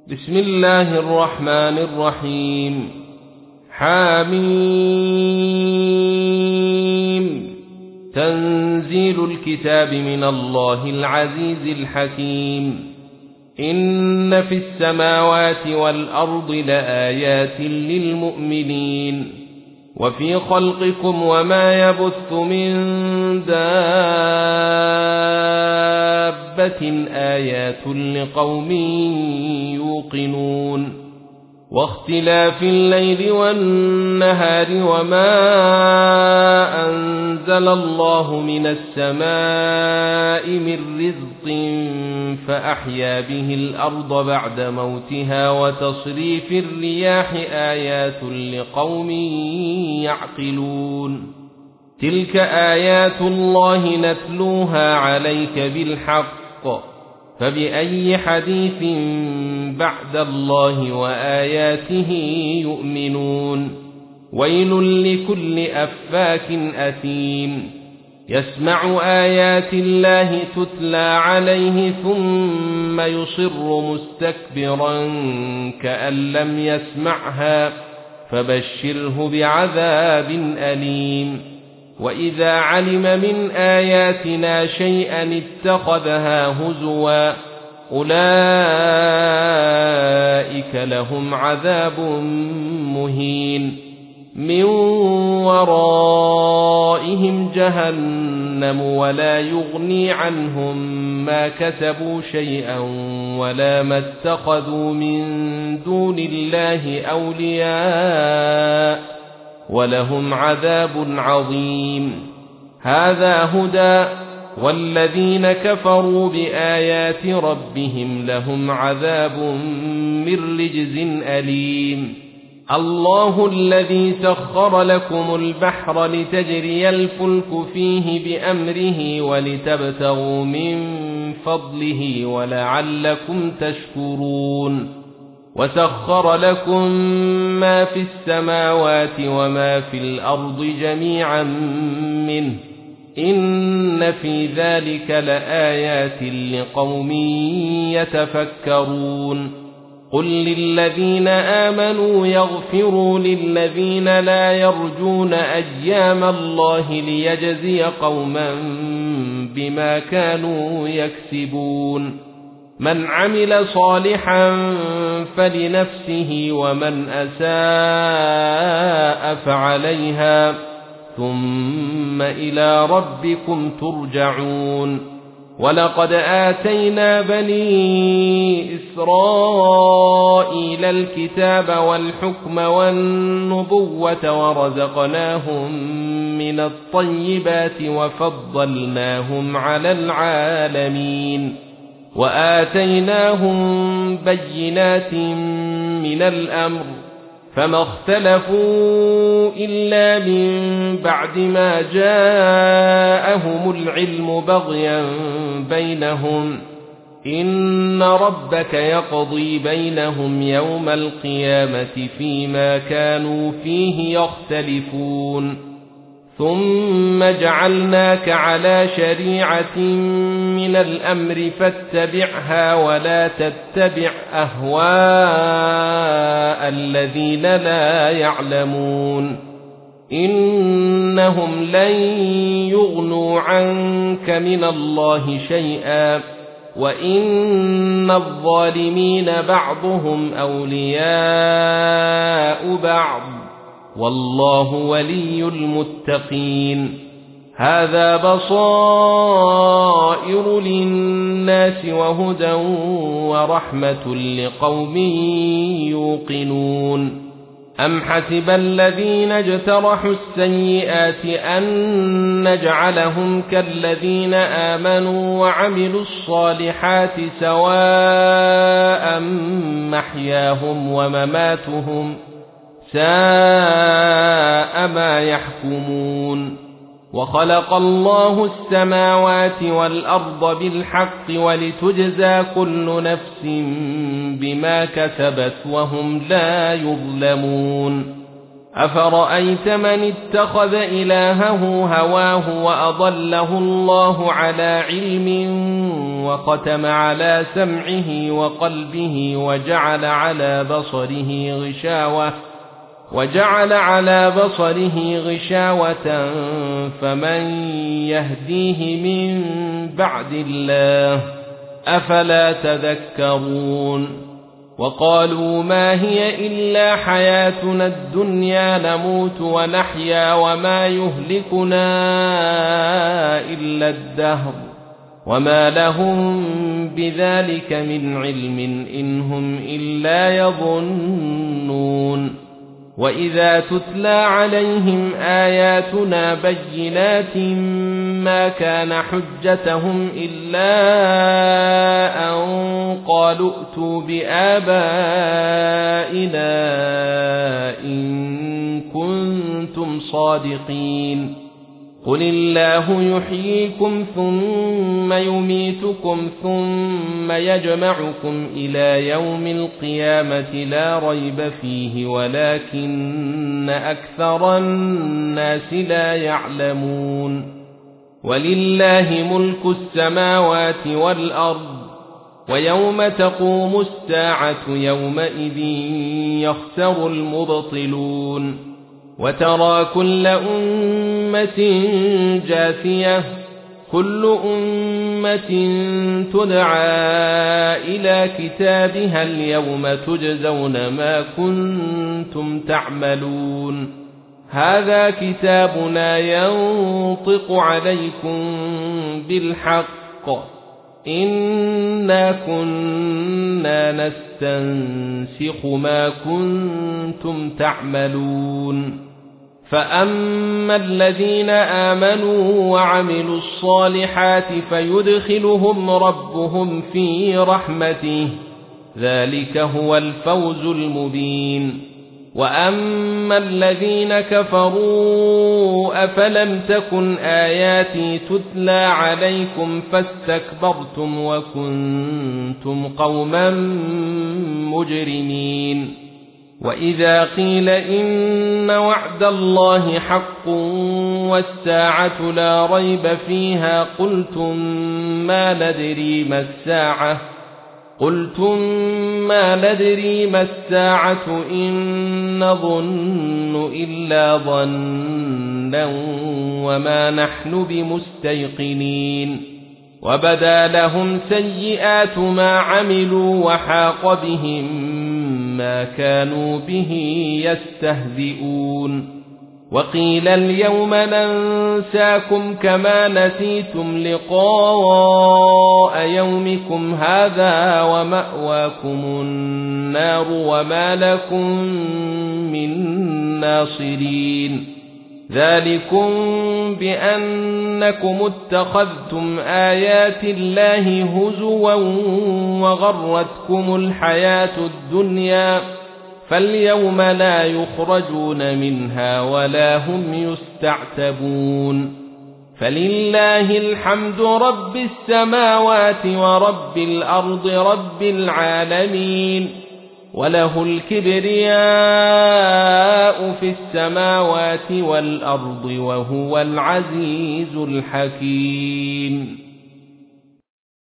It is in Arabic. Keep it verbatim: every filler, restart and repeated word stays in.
بسم الله الرحمن الرحيم. حاميم. تنزيل الكتاب من الله العزيز الحكيم. إن في السماوات والأرض لآيات للمؤمنين وفي خلقكم وما يبث من دابة آيات لقوم يوقنون واختلاف الليل والنهار وما أنزل الله من السماء من رزق فأحيا به الأرض بعد موتها وتصريف الرياح آيات لقوم يعقلون تلك آيات الله نتلوها عليك بالحق فبأي حديث بعد الله وآياته يؤمنون ويل لكل أفاك أثيم يسمع آيات الله تتلى عليه ثم يصر مستكبرا كأن لم يسمعها فبشره بعذاب أليم وإذا علم من آياتنا شيئا اتخذها هزوا أولئك لهم عذاب مهين من ورائهم جهنم ولا يغني عنهم ما كسبوا شيئا ولا ما اتخذوا من دون الله أولياء ولهم عذاب عظيم هذا هدى والذين كفروا بآيات ربهم لهم عذاب من رجز أليم الله الذي سخر لكم البحر لتجري الفلك فيه بأمره ولتبتغوا من فضله ولعلكم تشكرون وسخر لكم ما في السماوات وما في الأرض جميعا منه إن في ذلك لآيات لقوم يتفكرون قل للذين آمنوا يغفروا للذين لا يرجون أيام الله ليجزي قوما بما كانوا يكسبون من عمل صالحا فلنفسه ومن أساء فعليها ثم إلى ربكم ترجعون ولقد آتينا بني إسرائيل الكتاب والحكم والنبوة ورزقناهم من الطيبات وفضلناهم على العالمين وآتيناهم بينات من الأمر فما اختلفوا إلا من بعد ما جاءهم العلم بغيا بينهم إن ربك يقضي بينهم يوم القيامة فيما كانوا فيه يختلفون ثم جعلناك على شريعة من الأمر فاتبعها ولا تتبع أهواء الذين لا يعلمون إنهم لن يغنوا عنك من الله شيئا وإن الظالمين بعضهم أولياء بعض والله ولي المتقين هذا بصائر للناس وهدى ورحمة لقوم يوقنون أم حسب الذين اجترحوا السيئات أن نجعلهم كالذين آمنوا وعملوا الصالحات سواء محياهم ومماتهم ساء ما يحكمون وخلق الله السماوات والأرض بالحق ولتجزى كل نفس بما كسبت وهم لا يظلمون أفرأيت من اتخذ إلهه هواه وأضله الله على علم وختم على سمعه وقلبه وجعل على بصره غشاوة وجعل على بصره غشاوة فمن يهديه من بعد الله أفلا تذكرون وقالوا ما هي إلا حياتنا الدنيا نموت ونحيا وما يهلكنا إلا الدهر وما لهم بذلك من علم إن هم إلا يظنون وإذا تتلى عليهم آياتنا بينات ما كان حجتهم إلا أن قالوا ائتوا بآبائنا إن كنتم صادقين قل الله يحييكم ثم يميتكم ثم يجمعكم إلى يوم القيامة لا ريب فيه ولكن أكثر الناس لا يعلمون ولله ملك السماوات والأرض ويوم تقوم الساعة يومئذ يخسر المبطلون وترى كل أمة جاثية كل أمة تدعى إلى كتابها اليوم تجزون ما كنتم تعملون هذا كتابنا ينطق عليكم بالحق إنا كنا نستنسخ ما كنتم تعملون فأما الذين آمنوا وعملوا الصالحات فيدخلهم ربهم في رحمته ذلك هو الفوز المبين وأما الذين كفروا أفلم تكن آياتي تتلى عليكم فاستكبرتم وكنتم قوما مجرمين وإذا قيل إن وعد الله حق والساعة لا ريب فيها قلتم ما ندري ما الساعة قلتم ما ندري ما الساعة إن نظن إلا ظنا وما نحن بمستيقنين وبدا لهم سيئات ما عملوا وحاق بهم ما كانوا به يستهزئون وقيل اليوم ننساكم كما نسيتم لقاء يومكم هذا ومأواكم النار وما لكم من ناصرين ذلكم بأنكم اتخذتم آيات الله هزوا وغرتكم الحياة الدنيا فاليوم لا يخرجون منها ولا هم يستعتبون فلله الحمد رب السماوات ورب الأرض رب العالمين وله الكبرياء في السماوات والأرض وهو العزيز الحكيم